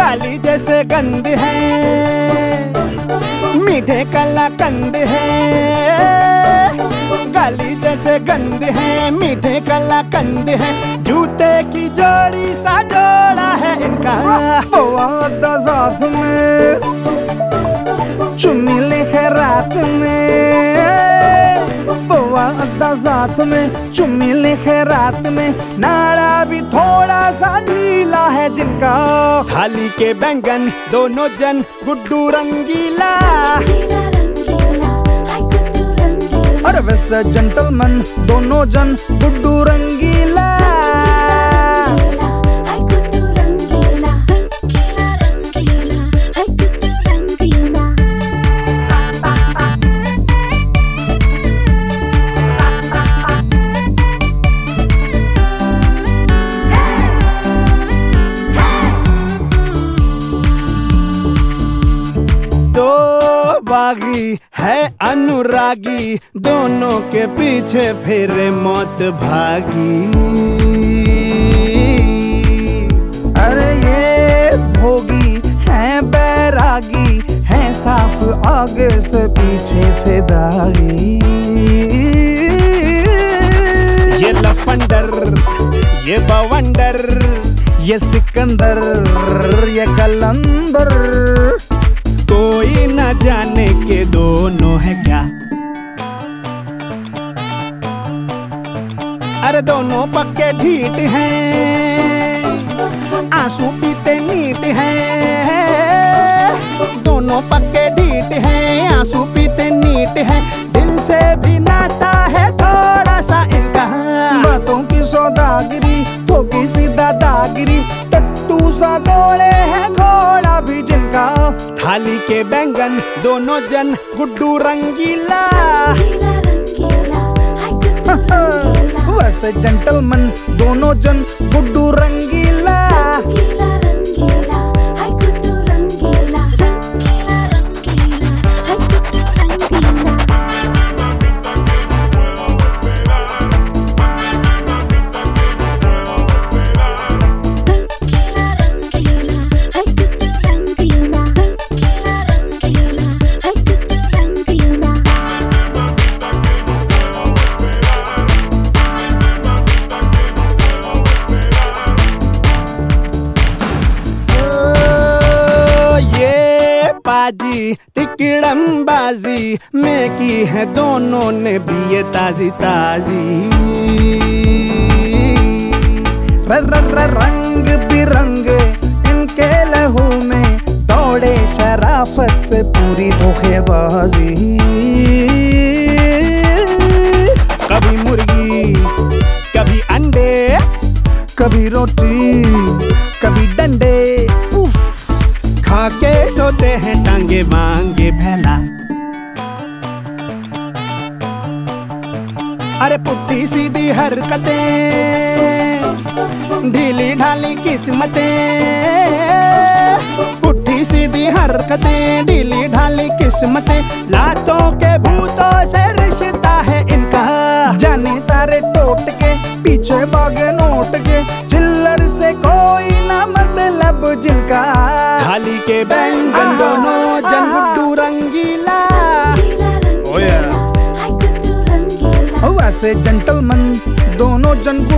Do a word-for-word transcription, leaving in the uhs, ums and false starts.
गाली जैसे गंद है, मीठे कलाकंद है। गाली जैसे गंद है, मीठे कलाकंद है। जूते की जोड़ी सा जोड़ा है इनका। वादा साथ में चुम्मी लिखे रात में, वादा साथ में चुम्मी लिखे रात में। नाड़ा भी थोड़ा सा ढीला है जिनका। थाली के बैंगन दोनों जन गुड्डू रंगीला, और वैसे जेंटलमैन दोनों जन गुड्डू रंगीला। दो बागी है अनुरागी, दोनों के पीछे फिरे मौत भागी। अरे ये भोगी है बैरागी, है साफ आगे से पीछे से दागी। ये लफंडर, ये बवंडर, ये सिकंदर, ये कलंदर। कोई न जाने के दोनों है क्या। अरे दोनों पक्के ढीठ हैं, आंसू पीते नीट हैं। दोनों पक्के ढीठ हैं, आंसू पीते नीट हैं। दिल से भी नाता है थोड़ा सा इनका। बातों की सौदागिरी, ठोकी सी दादागिरी। टट्टू सा डोले है घोड़ा भी जिनका। थाली के बैंगन दोनों जन गुड्डू रंगीला, वैसे जेंटलमैन दोनों जन गुड्डू रंगीला। बाजी तिकड़मबाजी में की है दोनों ने भी ये ताजी ताजी। र र र रंग बिरंग इनके लहू में, दौड़े शराफत से पूरी धोखेबाजी। कभी मुर्गी कभी अंडे, कभी रोटी कभी डंडे। उफ, खा के सोते हैं टांगे मांगे भैला। अरे पुट्ठी सीधी हरकतें, ढीली ढाली किस्मतें। पुट्ठी सीधी हरकतें, ढीली ढाली किस्मतें। लातों के भूतों से रिश्ता है इनका। जाने सारे टोट के पीछे भागे नोट के, चिल्लर से कोई ना मतलब जिनका। थाली के बैंगन दोनों जन गुड्डू रंगीला। वैसे जेंटलमैन दोनों जन